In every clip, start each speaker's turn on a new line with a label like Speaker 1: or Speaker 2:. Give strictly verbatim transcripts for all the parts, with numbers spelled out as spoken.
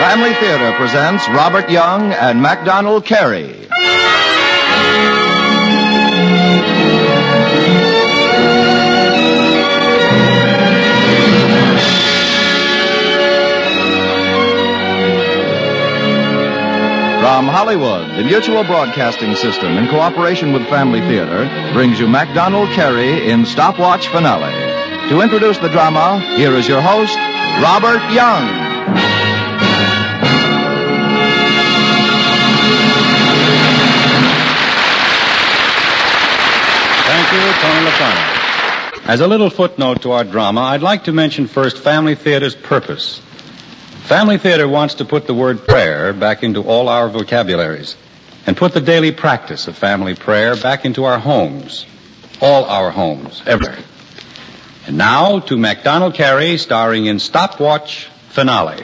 Speaker 1: Family Theater presents Robert Young and MacDonald Carey. From Hollywood, the Mutual Broadcasting System, in cooperation with Family Theater, brings you MacDonald Carey in Stopwatch Finale. To introduce the drama, here is your host, Robert Young.
Speaker 2: Thank you, Tony LaFrance. As a little footnote to our drama, I'd like to mention first Family Theater's purpose. Family Theater wants to put the word prayer back into all our vocabularies and put the daily practice of family prayer back into our homes, all our homes, ever. And now to MacDonald Carey, starring in Stopwatch Finale.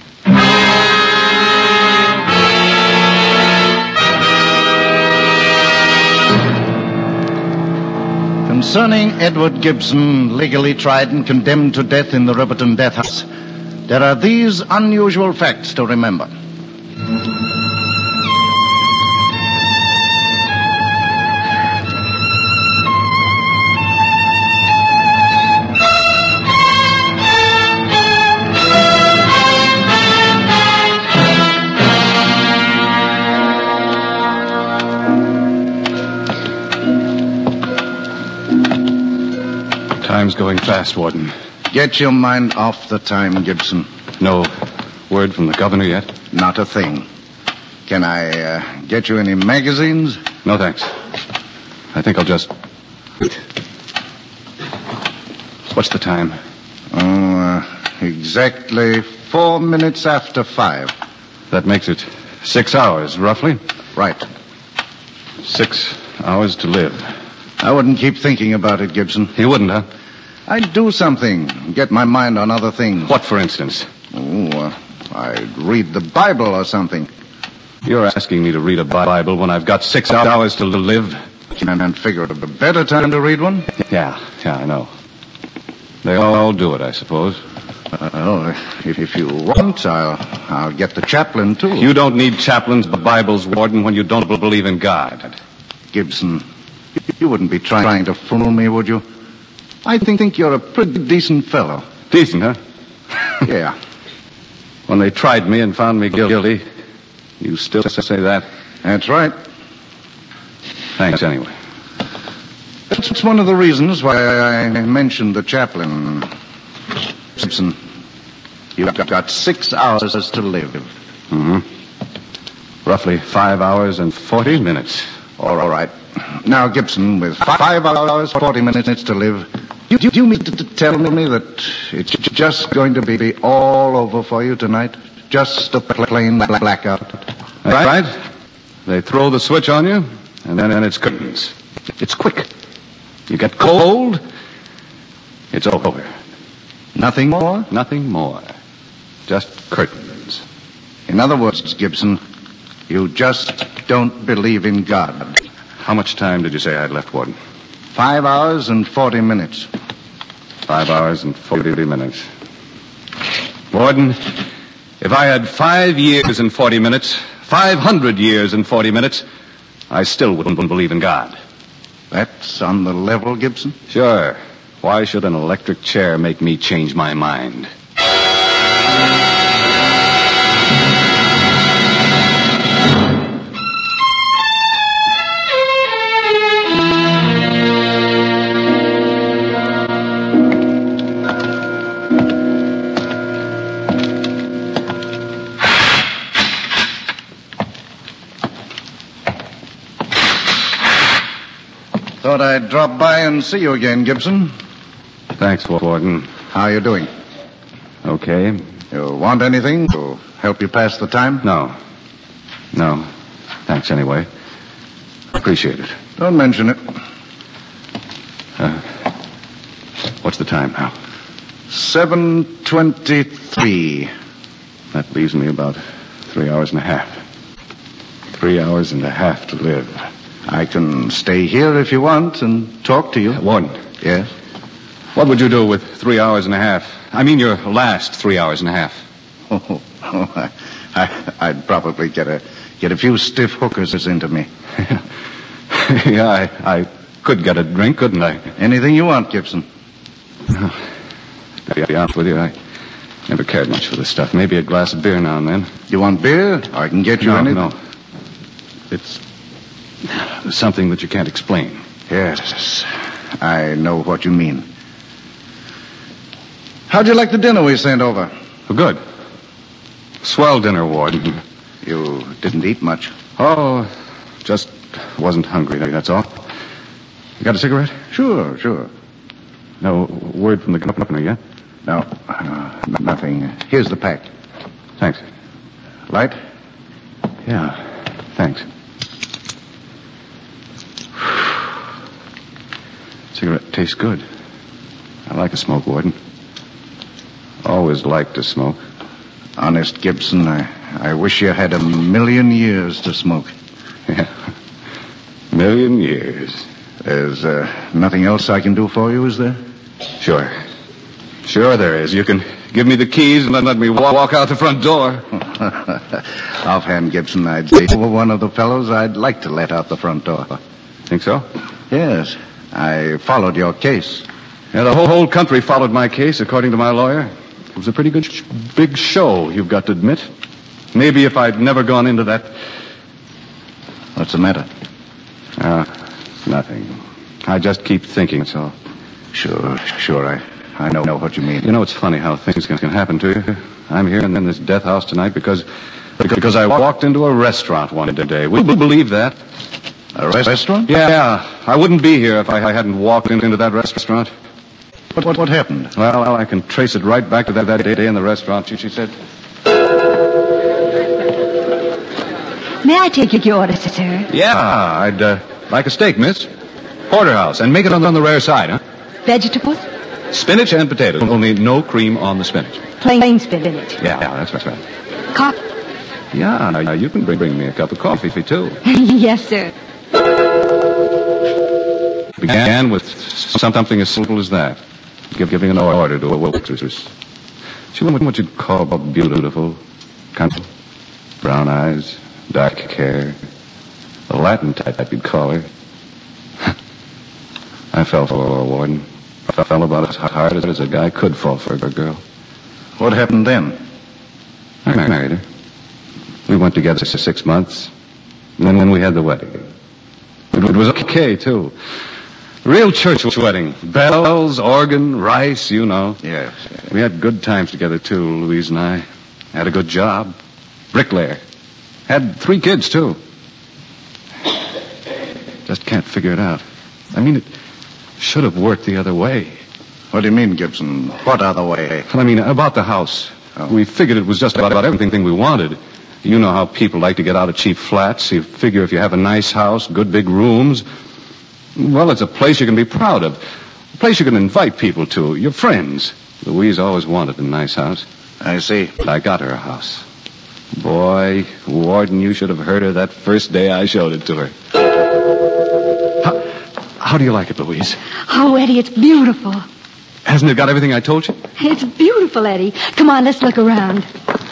Speaker 3: Concerning Edward Gibson, legally tried and condemned to death in the Riverton Death House, there are these unusual facts to remember.
Speaker 2: Time's going fast, Warden.
Speaker 3: Get your mind off the time, Gibson.
Speaker 2: No word from the governor yet?
Speaker 3: Not a thing. Can I uh, get you any magazines?
Speaker 2: No, thanks. I think I'll just... What's the time?
Speaker 3: Oh, uh, exactly four minutes after five.
Speaker 2: That makes it six hours, roughly.
Speaker 3: Right.
Speaker 2: Six hours to live.
Speaker 3: I wouldn't keep thinking about it, Gibson.
Speaker 2: You wouldn't, huh?
Speaker 3: I'd do something. Get my mind on other things.
Speaker 2: What, for instance?
Speaker 3: Oh, uh, I'd read the Bible or something.
Speaker 2: You're asking me to read a Bible when I've got six hours to live?
Speaker 3: And figure it a better time to read one?
Speaker 2: Yeah, yeah, I know. They all do it, I suppose.
Speaker 3: Uh, oh, if, if you want, I'll, I'll get the chaplain, too.
Speaker 2: You don't need chaplains but Bibles, Warden, when you don't believe in God.
Speaker 3: Gibson, you wouldn't be trying to fool me, would you? I think, think you're a pretty decent fellow.
Speaker 2: Decent, huh?
Speaker 3: Yeah.
Speaker 2: When they tried me and found me guilty, you still say that?
Speaker 3: That's right.
Speaker 2: Thanks, anyway.
Speaker 3: That's one of the reasons why I mentioned the chaplain. Gibson, you've got six hours to live.
Speaker 2: Mm-hmm. Roughly five hours and forty minutes.
Speaker 3: All right. Now, Gibson, with five hours, forty minutes to live, do you, you mean to tell me that it's just going to be all over for you tonight? Just a plain blackout?
Speaker 2: That's right. They throw the switch on you, and then and it's curtains. It's quick. You get cold, it's over.
Speaker 3: Nothing more?
Speaker 2: Nothing more. Just curtains.
Speaker 3: In other words, Gibson, you just don't believe in God.
Speaker 2: How much time did you say I'd left, Warden?
Speaker 3: Five hours and forty minutes.
Speaker 2: Five hours and forty minutes. Warden, if I had five years and forty minutes, five hundred years and forty minutes, I still wouldn't believe in God.
Speaker 3: That's on the level, Gibson?
Speaker 2: Sure. Why should an electric chair make me change my mind?
Speaker 3: Thought I'd drop by and see you again, Gibson.
Speaker 2: Thanks, Warden.
Speaker 3: How are you doing?
Speaker 2: Okay.
Speaker 3: You want anything to help you pass the time?
Speaker 2: No. No. Thanks anyway. Appreciate it.
Speaker 3: Don't mention it.
Speaker 2: Uh, what's the time now?
Speaker 3: seven twenty-three.
Speaker 2: That leaves me about three hours and a half. Three hours and a half to live.
Speaker 3: I can stay here if you want and talk to you.
Speaker 2: Uh, Warden.
Speaker 3: Yes?
Speaker 2: What would you do with three hours and a half? I mean your last three hours and a half.
Speaker 3: Oh, oh I, I, I'd probably get a get a few stiff hookers into me.
Speaker 2: Yeah, I, I could get a drink, couldn't I?
Speaker 3: Anything you want, Gibson.
Speaker 2: Oh, to be honest with you, I never cared much for this stuff. Maybe a glass of beer now and then.
Speaker 3: You want beer? I can get you
Speaker 2: no,
Speaker 3: anything.
Speaker 2: No, It's something that you can't explain.
Speaker 3: Yes, I know what you mean. How'd you like the dinner we sent over?
Speaker 2: Well, good. Swell dinner, Warden.
Speaker 3: You didn't eat much.
Speaker 2: Oh, just wasn't hungry, that's all. You got a cigarette?
Speaker 3: Sure, sure.
Speaker 2: No word from the governor yet?
Speaker 3: No, uh, nothing. Here's the pack.
Speaker 2: Thanks.
Speaker 3: Light?
Speaker 2: Yeah, thanks. Cigarette tastes good. I like a smoke, Warden. Always liked to smoke.
Speaker 3: Honest, Gibson, I, I wish you had a million years to smoke.
Speaker 2: Yeah. Million years.
Speaker 3: There's uh, nothing else I can do for you, is there?
Speaker 2: Sure. Sure there is. You can give me the keys and then let me walk, walk out the front door.
Speaker 3: Offhand, Gibson, I'd say you were one of the fellows I'd like to let out the front door.
Speaker 2: Think so?
Speaker 3: Yes. I followed your case.
Speaker 2: Yeah, the whole, whole country followed my case, according to my lawyer. It was a pretty good, sh- big show, you've got to admit. Maybe if I'd never gone into that...
Speaker 3: What's the matter?
Speaker 2: Ah, uh, nothing. I just keep thinking, that's all.
Speaker 3: Sure, sure, I, I know, know what you mean.
Speaker 2: You know, it's funny how things can, can happen to you. I'm here in this death house tonight because, because I walked into a restaurant one day. Would you believe that?
Speaker 3: A restaurant?
Speaker 2: Yeah, I wouldn't be here if I hadn't walked into that restaurant.
Speaker 3: What, what, what happened?
Speaker 2: Well, I can trace it right back to that, that day in the restaurant. She, she said...
Speaker 4: May I take your order, sir?
Speaker 2: Yeah, I'd uh, like a steak, miss. Porterhouse, and make it on, on the rare side, huh?
Speaker 4: Vegetables?
Speaker 2: Spinach and potatoes, only no cream on the spinach.
Speaker 4: Plain spinach.
Speaker 2: Yeah, yeah, that's, that's right.
Speaker 4: Coffee?
Speaker 2: Yeah, now you can bring, bring me a cup of coffee, too.
Speaker 4: Yes, sir.
Speaker 2: Began with something as simple as that. Give, giving an order to a waitress. She wasn't what you'd call beautiful. Kind of brown eyes, dark hair. A Latin type you'd call her. I fell for her, Warden. I fell about as hard as a guy could fall for a girl.
Speaker 3: What happened then?
Speaker 2: I married her. We went together for six months. And then we had the wedding. It, it was okay, too. Real church wedding. Bells, organ, rice, you know.
Speaker 3: Yes, yes.
Speaker 2: We had good times together, too, Louise and I. Had a good job. Bricklayer. Had three kids, too. Just can't figure it out. I mean, it should have worked the other way.
Speaker 3: What do you mean, Gibson? What other way?
Speaker 2: Well, I mean, about the house. Oh. We figured it was just about, about everything we wanted. You know how people like to get out of cheap flats. You figure if you have a nice house, good big rooms... Well, it's a place you can be proud of. A place you can invite people to, your friends. Louise always wanted a nice house.
Speaker 3: I see.
Speaker 2: But I got her a house. Boy, Warden, you should have heard her that first day I showed it to her. How, how do you like it, Louise?
Speaker 4: Oh, Eddie, it's beautiful.
Speaker 2: Hasn't it got everything I told you?
Speaker 4: It's beautiful, Eddie. Come on, let's look around.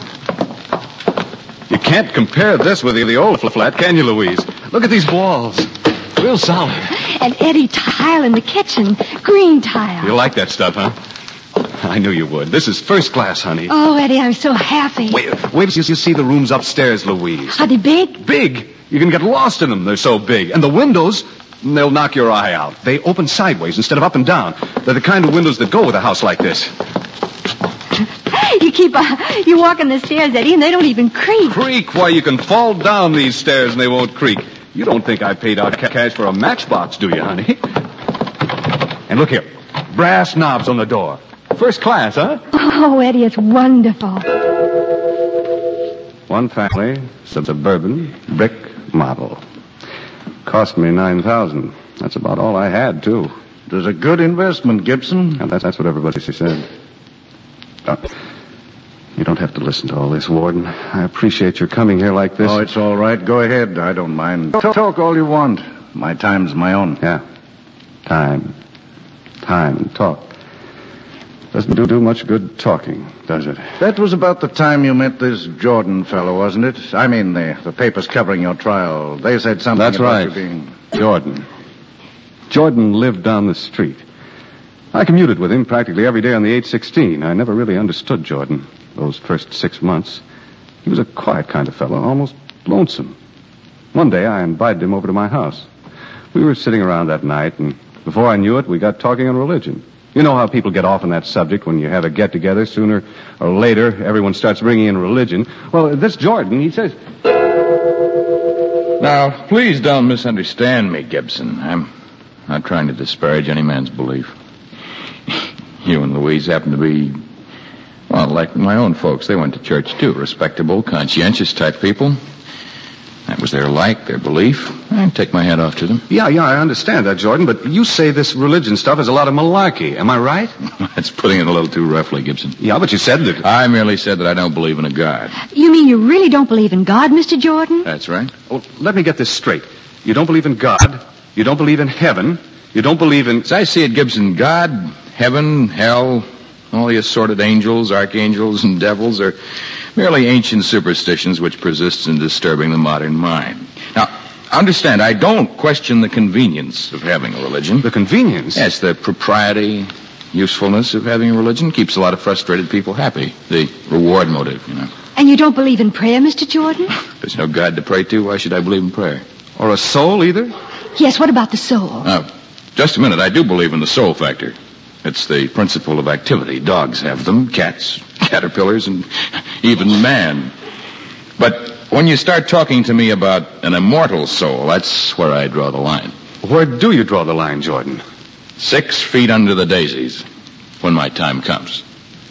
Speaker 2: You can't compare this with the, the old flat, can you, Louise? Look at these walls. Real solid.
Speaker 4: And Eddie, tile in the kitchen. Green tile.
Speaker 2: You like that stuff, huh? I knew you would. This is first class, honey.
Speaker 4: Oh, Eddie, I'm so happy.
Speaker 2: Wait, wait till you see the rooms upstairs, Louise.
Speaker 4: Are they big?
Speaker 2: Big. You can get lost in them. They're so big. And the windows, they'll knock your eye out. They open sideways instead of up and down. They're the kind of windows that go with a house like this.
Speaker 4: You keep, uh, you walk on the stairs, Eddie, and they don't even creak.
Speaker 2: Creak? Why, you can fall down these stairs and they won't creak. You don't think I paid out cash for a matchbox, do you, honey? And look here. Brass knobs on the door. First class, huh?
Speaker 4: Oh, Eddie, it's wonderful.
Speaker 2: One family, suburban, brick model. Cost me nine thousand dollars. That's about all I had, too.
Speaker 3: It was a good investment, Gibson.
Speaker 2: And that's, that's what everybody said. Uh, you don't have to listen to all this, Warden. I appreciate your coming here like this.
Speaker 3: Oh, it's all right. Go ahead. I don't mind. Talk, talk all you want. My time's my own.
Speaker 2: Yeah. Time. Time and talk.
Speaker 5: Doesn't do, do much good talking, does it?
Speaker 3: That was about the time you met this Jordan fellow, wasn't it? I mean, the, the papers covering your trial. They said something
Speaker 5: That's
Speaker 3: about
Speaker 5: right.
Speaker 3: you being...
Speaker 5: Jordan. Jordan lived down the street. I commuted with him practically every day on the eight sixteen. I never really understood Jordan those first six months. He was a quiet kind of fellow, almost lonesome. One day I invited him over to my house. We were sitting around that night, and before I knew it, we got talking on religion. You know how people get off on that subject when you have a get-together. Sooner or later, everyone starts bringing in religion. Well, this Jordan, he says...
Speaker 6: Now, please don't misunderstand me, Gibson. I'm not trying to disparage any man's belief. You and Louise happen to be, well, like my own folks. They went to church, too. Respectable, conscientious type people. That was their like, their belief. I take my hat off to them.
Speaker 5: Yeah, yeah, I understand that, Jordan, but you say this religion stuff is a lot of malarkey. Am I right?
Speaker 6: That's putting it a little too roughly, Gibson.
Speaker 5: Yeah, but you said that...
Speaker 6: I merely said that I don't believe in a God.
Speaker 4: You mean you really don't believe in God, Mister Jordan?
Speaker 6: That's right.
Speaker 5: Well, let me get this straight. You don't believe in God. You don't believe in heaven. You don't believe in...
Speaker 6: As I see it, Gibson, God, heaven, hell, all the assorted angels, archangels, and devils are merely ancient superstitions which persist in disturbing the modern mind. Now, understand, I don't question the convenience of having a religion.
Speaker 5: The convenience?
Speaker 6: Yes, the propriety, usefulness of having a religion keeps a lot of frustrated people happy. The reward motive, you know.
Speaker 4: And you don't believe in prayer, Mister Jordan?
Speaker 6: There's no God to pray to. Why should I believe in prayer?
Speaker 5: Or a soul, either?
Speaker 4: Yes, what about the soul?
Speaker 6: Now, just a minute. I do believe in the soul factor. It's the principle of activity. Dogs have them, cats, caterpillars, and even man. But when you start talking to me about an immortal soul, that's where I draw the line.
Speaker 5: Where do you draw the line, Jordan?
Speaker 6: Six feet under the daisies, when my time comes.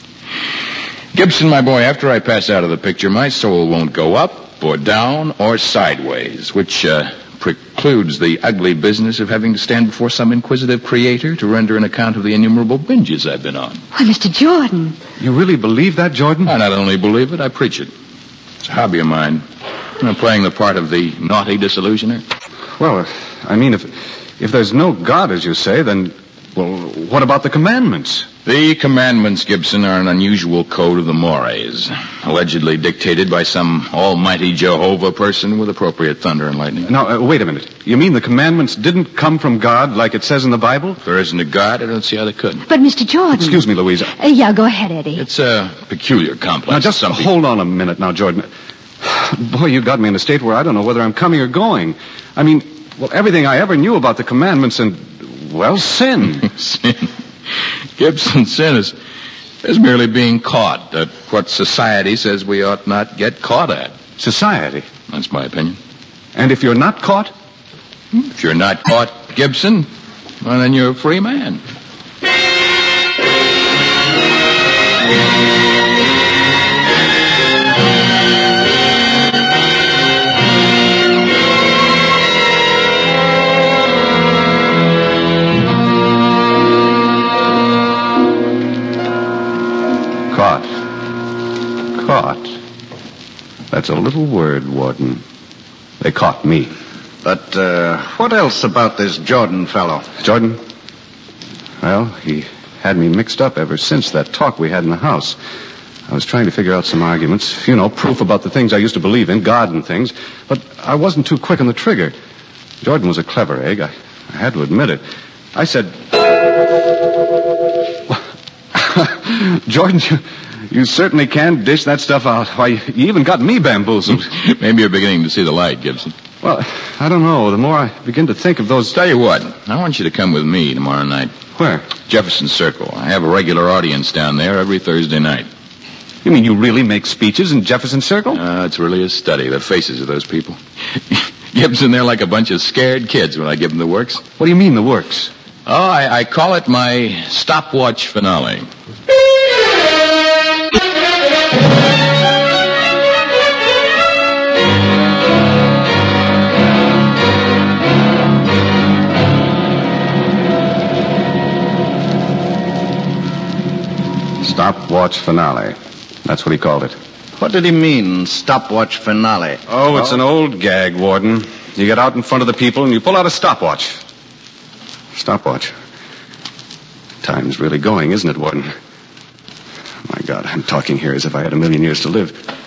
Speaker 6: Gibson, my boy, after I pass out of the picture, my soul won't go up or down or sideways, which uh, precludes the ugly business of having to stand before some inquisitive creator to render an account of the innumerable binges I've been on.
Speaker 4: Why, Mister Jordan.
Speaker 5: You really believe that, Jordan?
Speaker 6: I not only believe it, I preach it. It's a hobby of mine. I'm playing the part of the naughty disillusioner.
Speaker 5: Well, I mean, if if there's no God, as you say, then, well, what about the commandments?
Speaker 6: The commandments, Gibson, are an unusual code of the mores, allegedly dictated by some almighty Jehovah person with appropriate thunder and lightning.
Speaker 5: Now, uh, wait a minute. You mean the commandments didn't come from God like it says in the Bible?
Speaker 6: If there isn't a God, I don't see how they could.
Speaker 4: But, Mister Jordan...
Speaker 5: Excuse me, Louisa.
Speaker 4: Uh, yeah, go ahead, Eddie.
Speaker 6: It's a peculiar complex.
Speaker 5: Now, just
Speaker 6: Some
Speaker 5: hold on a minute now, Jordan. Boy, you got me in a state where I don't know whether I'm coming or going. I mean, well, everything I ever knew about the commandments and, well, sin.
Speaker 6: Sin. Gibson, sin is, is merely being caught at what society says we ought not get caught at.
Speaker 5: Society?
Speaker 6: That's my opinion.
Speaker 5: And if you're not caught?
Speaker 6: If you're not caught, Gibson, well, then you're a free man.
Speaker 5: Caught. Caught. That's a little word, Warden. They caught me.
Speaker 3: But, uh, what else about this Jordan fellow?
Speaker 5: Jordan? Well, he had me mixed up ever since that talk we had in the house. I was trying to figure out some arguments, you know, proof about the things I used to believe in, God and things, but I wasn't too quick on the trigger. Jordan was a clever egg. I, I had to admit it. I said... Jordan, you, you certainly can dish that stuff out. Why, you even got me bamboozled.
Speaker 6: Maybe you're beginning to see the light, Gibson.
Speaker 5: Well, I don't know. The more I begin to think of those...
Speaker 6: Tell you what, I want you to come with me tomorrow night.
Speaker 5: Where?
Speaker 6: Jefferson Circle. I have a regular audience down there every Thursday night.
Speaker 5: You mean you really make speeches in Jefferson Circle?
Speaker 6: Uh, it's really a study, the faces of those people. Gibson, they're like a bunch of scared kids when I give them the works.
Speaker 5: What do you mean, the works?
Speaker 6: Oh, I, I call it my stopwatch finale.
Speaker 5: Stopwatch finale. That's what he called it.
Speaker 3: What did he mean, stopwatch finale?
Speaker 5: Oh, it's an old gag, Warden. You get out in front of the people and you pull out a stopwatch. Stopwatch. Time's really going, isn't it, Warden? My God, I'm talking here as if I had a million years to live.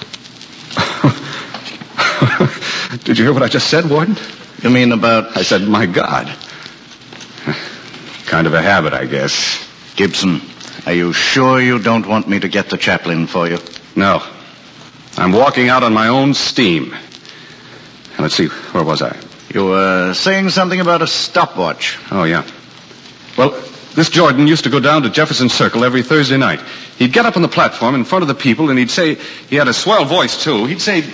Speaker 5: Did you hear what I just said, Warden?
Speaker 3: You mean about...
Speaker 5: I said, my God. Kind of a habit, I guess.
Speaker 3: Gibson, are you sure you don't want me to get the chaplain for you?
Speaker 5: No. I'm walking out on my own steam. Now, let's see, where was I?
Speaker 3: You were saying something about a stopwatch.
Speaker 5: Oh, yeah. Well, this Jordan used to go down to Jefferson Circle every Thursday night. He'd get up on the platform in front of the people, and he'd say, he had a swell voice, too. He'd say...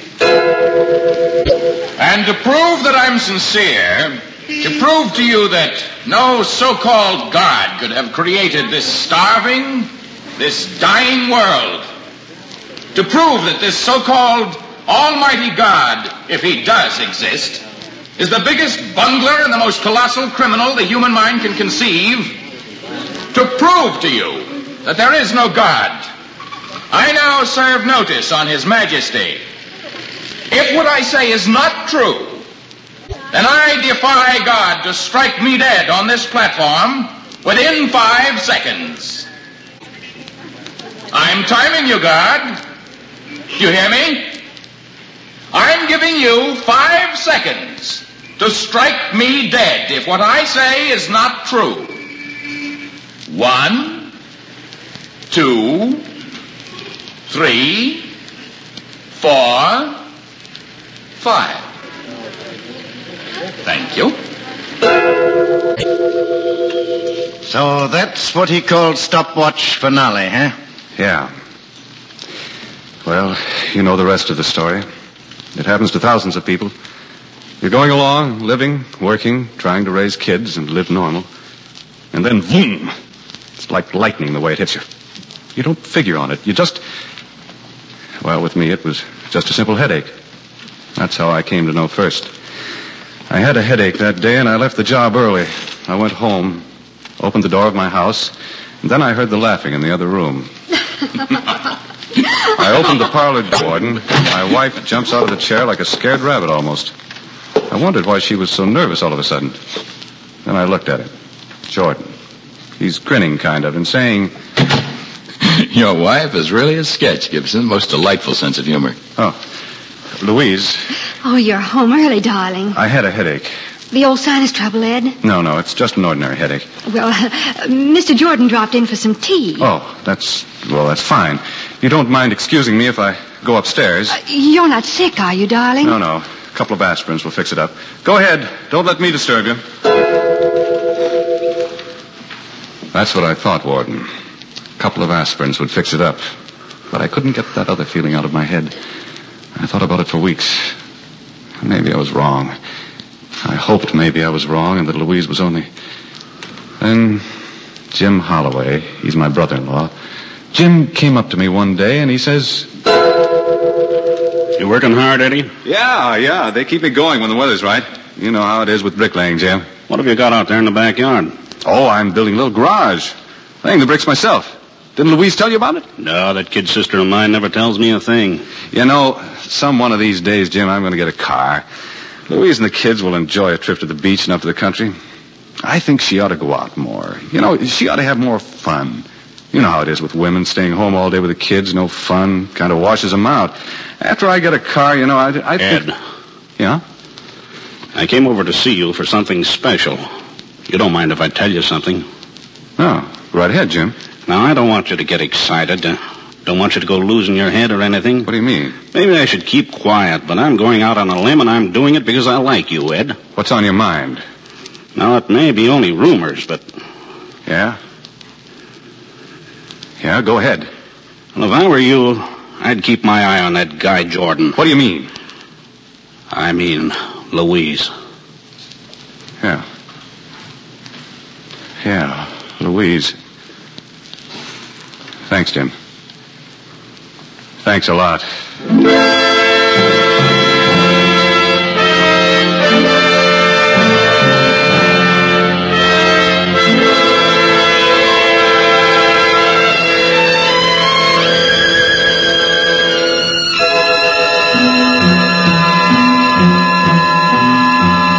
Speaker 6: And to prove that I'm sincere, to prove to you that no so-called God could have created this starving, this dying world, to prove that this so-called Almighty God, if he does exist, is the biggest bungler and the most colossal criminal the human mind can conceive, to prove to you that there is no God, I now serve notice on His Majesty. If what I say is not true, then I defy God to strike me dead on this platform within five seconds. I'm timing you, God. Do you hear me? I'm giving you five seconds to strike me dead if what I say is not true. One, two, three, four, five. Thank you.
Speaker 3: So that's what he called stopwatch finale, huh?
Speaker 5: Yeah. Well, you know the rest of the story. It happens to thousands of people. You're going along, living, working, trying to raise kids and live normal. And then, boom! It's like lightning the way it hits you. You don't figure on it. You just... Well, with me, it was just a simple headache. That's how I came to know first. I had a headache that day, and I left the job early. I went home, opened the door of my house, and then I heard the laughing in the other room. I opened the parlor door, and my wife jumps out of the chair like a scared rabbit almost. I wondered why she was so nervous all of a sudden. Then I looked at him. Jordan. He's grinning, kind of, and saying...
Speaker 6: Your wife is really a sketch, Gibson. Most delightful sense of humor.
Speaker 5: Oh, Louise.
Speaker 4: Oh, you're home early, darling.
Speaker 5: I had a headache.
Speaker 4: The old sinus trouble, Ed?
Speaker 5: No, no, it's just an ordinary headache.
Speaker 4: Well, uh, Mister Jordan dropped in for some tea.
Speaker 5: Oh, that's, well, that's fine. You don't mind excusing me if I go upstairs?
Speaker 4: Uh, you're not sick, are you, darling?
Speaker 5: No, no. A couple of aspirins will fix it up. Go ahead. Don't let me disturb you. That's what I thought, Warden. A couple of aspirins would fix it up. But I couldn't get that other feeling out of my head. I thought about it for weeks. Maybe I was wrong. I hoped maybe I was wrong and that Louise was only... Then Jim Holloway, he's my brother-in-law, Jim came up to me one day and he says...
Speaker 7: You working hard, Eddie?
Speaker 5: Yeah, yeah, they keep me going when the weather's right. You know how it is with bricklaying, Jim.
Speaker 7: What have you got out there in the backyard?
Speaker 5: Oh, I'm building a little garage. Laying the bricks myself. Didn't Louise tell you about it?
Speaker 7: No, that kid sister of mine never tells me a thing.
Speaker 5: You know, some one of these days, Jim, I'm going to get a car. Louise and the kids will enjoy a trip to the beach and up to the country. I think she ought to go out more. You know, she ought to have more fun. You know how it is with women, staying home all day with the kids, no fun, kind of washes them out. After I get a car, you know, I, I think...
Speaker 7: Ed.
Speaker 5: Yeah?
Speaker 7: I came over to see you for something special. You don't mind if I tell you something?
Speaker 5: Oh, right ahead, Jim.
Speaker 7: Now, I don't want you to get excited. Uh, don't want you to go losing your head or anything.
Speaker 5: What do you mean?
Speaker 7: Maybe I should keep quiet, but I'm going out on a limb and I'm doing it because I like you, Ed.
Speaker 5: What's on your mind?
Speaker 7: Now, it may be only rumors, but...
Speaker 5: Yeah? Yeah, go ahead.
Speaker 7: Well, if I were you, I'd keep my eye on that guy Jordan.
Speaker 5: What do you mean?
Speaker 7: I mean, Louise.
Speaker 5: Yeah. Yeah, Louise. Thanks, Jim. Thanks a lot.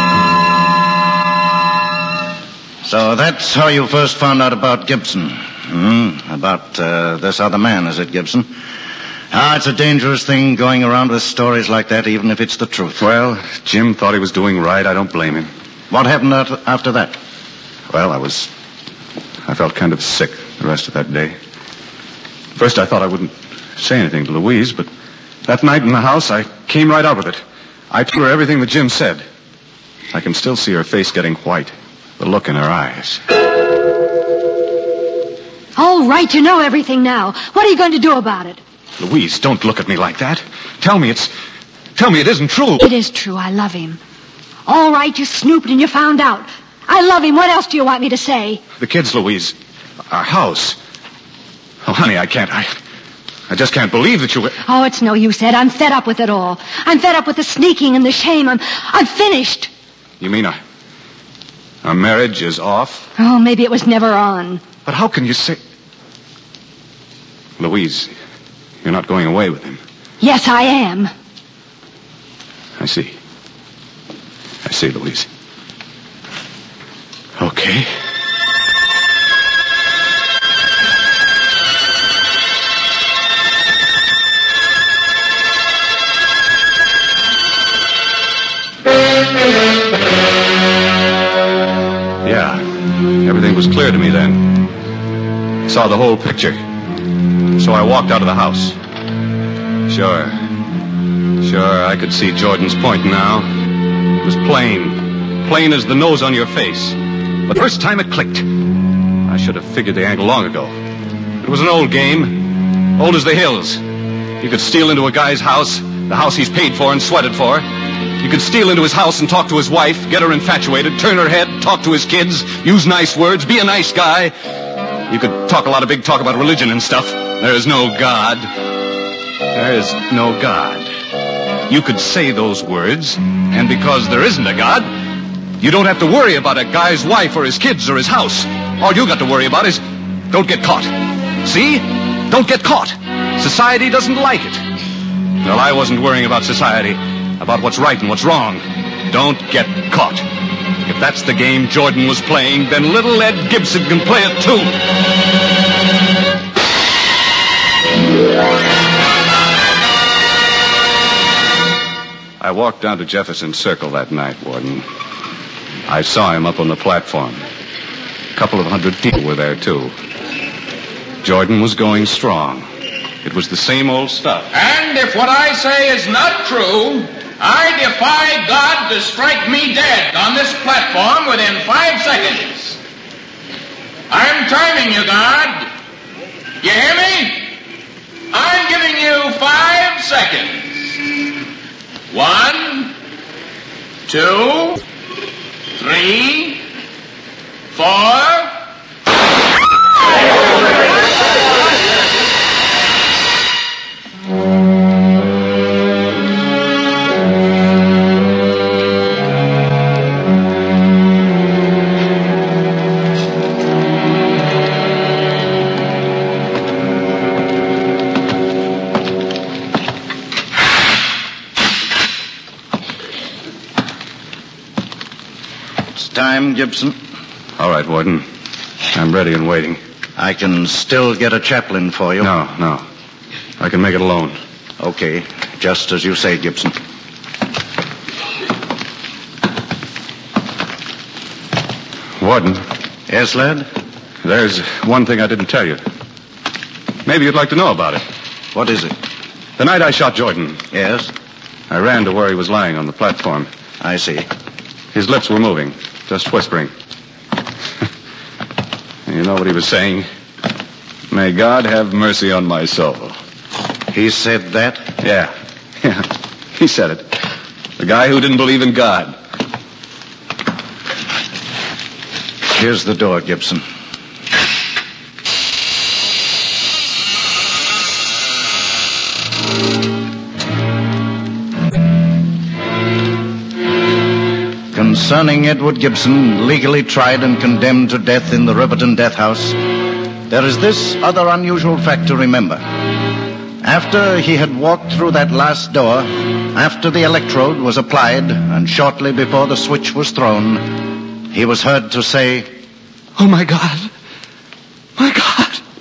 Speaker 3: So that's how you first found out about Gibson. Hmm, about uh, this other man, is it, Gibson? Ah, it's a dangerous thing going around with stories like that, even if it's the truth.
Speaker 5: Well, Jim thought he was doing right. I don't blame him.
Speaker 3: What happened after that?
Speaker 5: Well, I was... I felt kind of sick the rest of that day. First, I thought I wouldn't say anything to Louise, but that night in the house, I came right out with it. I told her everything that Jim said. I can still see her face getting white, the look in her eyes.
Speaker 4: All right, you know everything now. What are you going to do about it?
Speaker 5: Louise, don't look at me like that. Tell me it's... Tell me it isn't true.
Speaker 4: It is true. I love him. All right, you snooped and you found out. I love him. What else do you want me to say?
Speaker 5: The kids, Louise. Our house. Oh, honey, I can't. I... I just can't believe that you...
Speaker 4: Oh, it's no use, Ed. I'm fed up with it all. I'm fed up with the sneaking and the shame. I'm... I'm finished.
Speaker 5: You mean our... Our marriage is off?
Speaker 4: Oh, maybe it was never on.
Speaker 5: But how can you say... Louise, you're not going away with him.
Speaker 4: Yes, I am.
Speaker 5: I see. I see, Louise. Okay. Yeah, everything was clear to me then. Saw the whole picture. So I walked out of the house. Sure. Sure, I could see Jordan's point now. It was plain. Plain as the nose on your face. But the first time it clicked. I should have figured the angle long ago. It was an old game. Old as the hills. You could steal into a guy's house, the house he's paid for and sweated for. You could steal into his house and talk to his wife, get her infatuated, turn her head, talk to his kids, use nice words, be a nice guy. You could talk a lot of big talk about religion and stuff. There is no God. There is no God. You could say those words, and because there isn't a God, you don't have to worry about a guy's wife or his kids or his house. All you got to worry about is don't get caught. See? Don't get caught. Society doesn't like it. Well, I wasn't worrying about society, about what's right and what's wrong. Don't get caught. If that's the game Jordan was playing, then little Ed Gibson can play it too. I walked down to Jefferson Circle that night, Warden. I saw him up on the platform. A couple of hundred people were there, too. Jordan was going strong. It was the same old stuff.
Speaker 8: And if what I say is not true, I defy God to strike me dead on this platform within five seconds. I'm timing you, God. You hear me? I'm giving you five seconds. One, two, three, four.
Speaker 3: Time, Gibson.
Speaker 5: All right, Warden. I'm ready and waiting.
Speaker 3: I can still get a chaplain for you.
Speaker 5: No, no. I can make it alone.
Speaker 3: Okay. Just as you say, Gibson.
Speaker 5: Warden.
Speaker 3: Yes, lad?
Speaker 5: There's one thing I didn't tell you. Maybe you'd like to know about it.
Speaker 3: What is it?
Speaker 5: The night I shot Jordan.
Speaker 3: Yes?
Speaker 5: I ran to where he was lying on the platform.
Speaker 3: I see.
Speaker 5: His lips were moving, just whispering. You know what he was saying? May God have mercy on my soul.
Speaker 3: He said that?
Speaker 5: Yeah. Yeah. He said it. The guy who didn't believe in God.
Speaker 3: Here's the door, Gibson. Concerning Edward Gibson, legally tried and condemned to death in the Riverton death house, there is this other unusual fact to remember. After he had walked through that last door, after the electrode was applied, and shortly before the switch was thrown, he was heard to say,
Speaker 5: "Oh, my God. My God."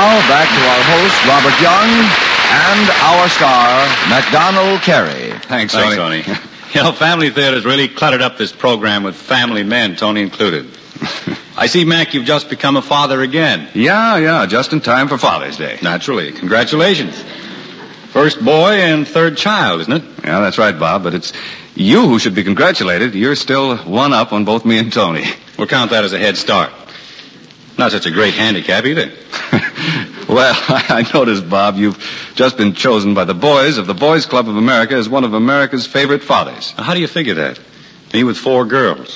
Speaker 1: now, back to our host, Robert Young, and our star, MacDonald Carey.
Speaker 2: Thanks, Thanks Tony. Tony. You know, Family Theater's really cluttered up this program with family men, Tony included. I see, Mac, you've just become a father again.
Speaker 5: Yeah, yeah, just in time for Father's Day.
Speaker 2: Naturally. Congratulations. First boy and third child, isn't it?
Speaker 5: Yeah, that's right, Bob, but it's you who should be congratulated. You're still one up on both me and Tony.
Speaker 2: We'll count that as a head start. Not such a great handicap either.
Speaker 5: Well, I noticed, Bob, you've just been chosen by the boys of the Boys Club of America as one of America's favorite fathers.
Speaker 2: How do you figure that? Me with four girls.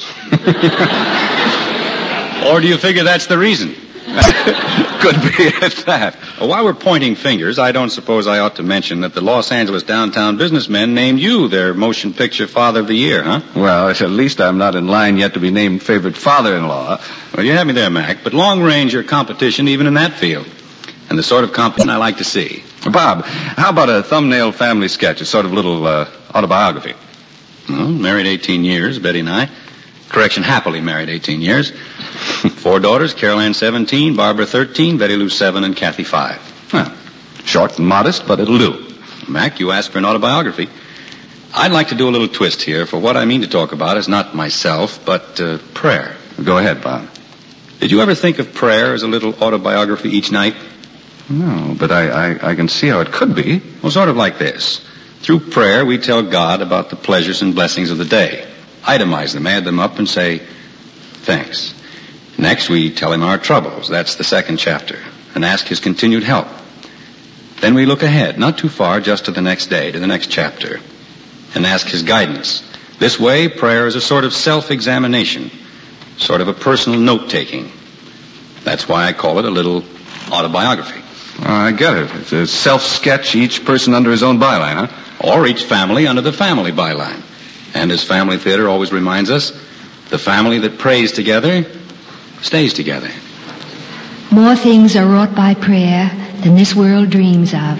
Speaker 2: Or do you figure that's the reason?
Speaker 5: Could be at that.
Speaker 2: Well, while we're pointing fingers, I don't suppose I ought to mention that the Los Angeles downtown businessmen named you their motion picture father of the year, huh?
Speaker 5: Well, at least I'm not in line yet to be named favorite father-in-law.
Speaker 2: Well, you have me there, Mac, but long range your competition even in that field. And the sort of competition I like to see.
Speaker 5: Bob, how about a thumbnail family sketch, a sort of little uh, autobiography?
Speaker 2: Well, married eighteen years, Betty and I. Correction, happily married eighteen years. Four daughters, Carol Ann seventeen, Barbara thirteen, Betty Lou seven, and Kathy five.
Speaker 5: Well, short and modest, but it'll do.
Speaker 2: Mac, you asked for an autobiography. I'd like to do a little twist here, for what I mean to talk about is not myself, but uh, prayer.
Speaker 5: Go ahead, Bob.
Speaker 2: Did you ever think of prayer as a little autobiography each night?
Speaker 5: No, but I, I, I can see how it could be.
Speaker 2: Well, sort of like this. Through prayer, we tell God about the pleasures and blessings of the day. Itemize them, add them up, and say, thanks. Next, we tell him our troubles. That's the second chapter. And ask his continued help. Then we look ahead, not too far, just to the next day, to the next chapter, and ask his guidance. This way, prayer is a sort of self-examination, sort of a personal note-taking. That's why I call it a little autobiography.
Speaker 5: Oh, I get it. It's a self-sketch, each person under his own byline, huh?
Speaker 2: Or each family under the family byline. And as Family Theater always reminds us, the family that prays together stays together.
Speaker 4: More things are wrought by prayer than this world dreams of.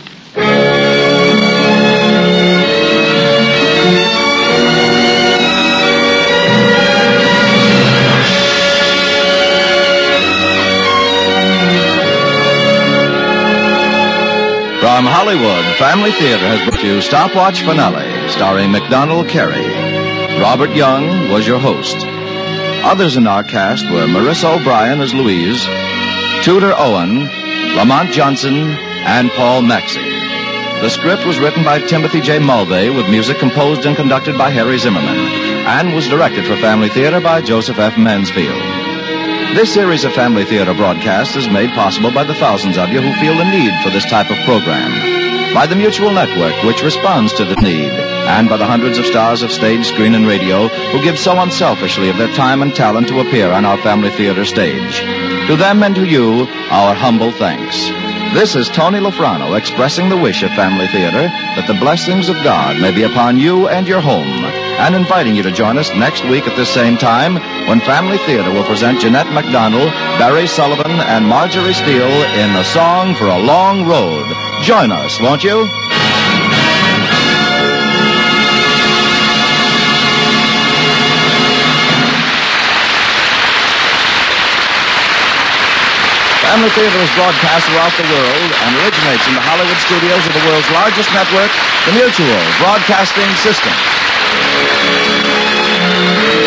Speaker 1: From Hollywood, Family Theater has brought you Stopwatch Finale, starring MacDonald Carey. Robert Young was your host. Others in our cast were Marissa O'Brien as Louise, Tudor Owen, Lamont Johnson, and Paul Maxey. The script was written by Timothy J. Mulvey with music composed and conducted by Harry Zimmerman and was directed for Family Theater by Joseph F. Mansfield. This series of Family Theater broadcasts is made possible by the thousands of you who feel the need for this type of program, by the Mutual Network, which responds to the need, and by the hundreds of stars of stage, screen, and radio who give so unselfishly of their time and talent to appear on our Family Theater stage. To them and to you, our humble thanks. This is Tony Lofrano expressing the wish of Family Theater that the blessings of God may be upon you and your home, and inviting you to join us next week at this same time when Family Theater will present Jeanette MacDonald, Barry Sullivan, and Marjorie Steele in A Song for a Long Road. Join us, won't you? Family Theater is broadcast throughout the world and originates in the Hollywood studios of the world's largest network, the Mutual Broadcasting System.